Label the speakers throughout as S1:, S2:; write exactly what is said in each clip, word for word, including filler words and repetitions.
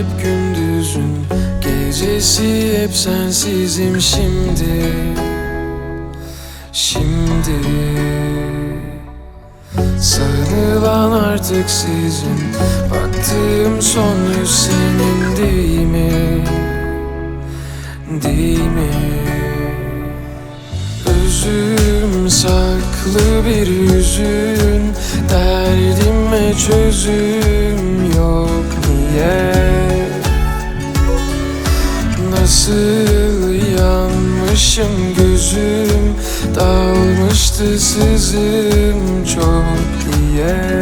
S1: hep gündüzün gecesi, hep sensizim şimdi. Şimdi sarılan artık sizin, baktığım son yüz senin değil mi? Değil mi? Özüm saklı bir yüzün, derdime çözüm yok niye? Nasıl yanmışım gözüm, dalmıştı sızım çok diye.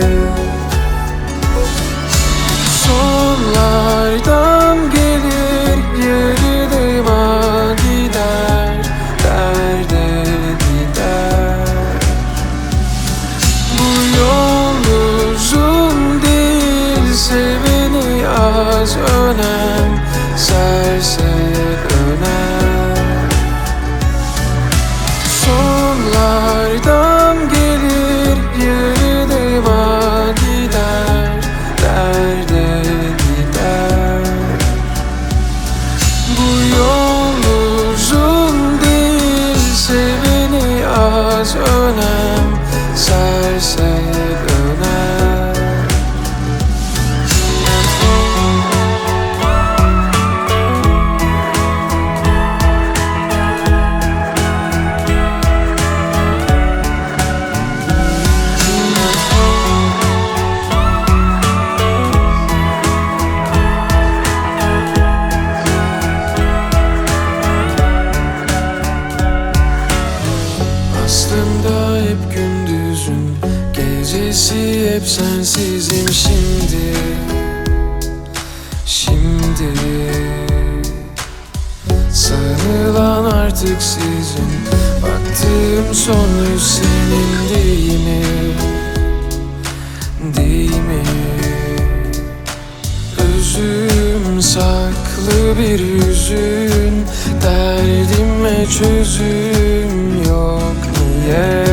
S1: Sonlardan gelir yarılıma gider, derde gider. Bu yol uzun değil, seveni az, önem serse döner. Sonlardan gelir yarılıma gider, derde gider. Bu yol uzun değil, seveni az, önem serse döner. Aslında hep gündüzün gecesi, hep sensizim şimdi. Şimdi sarılan artık sizin, baktığım son yüz senin değil mi? Değil mi? Özüm saklı bir yüzün, derdime çözüm yok niye?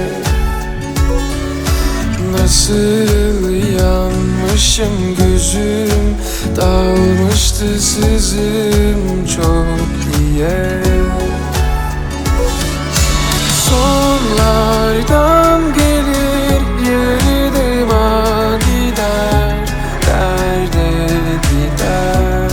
S1: Nasıl yanmışım gözüm, dalmıştı sızım çok diye. Sonlardan gelir yarılıma gider, derde gider.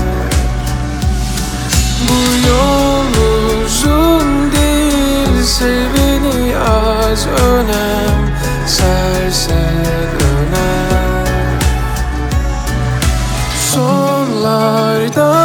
S1: Bu yol uzun değil, seveni az, önem serse döner. Sonlardan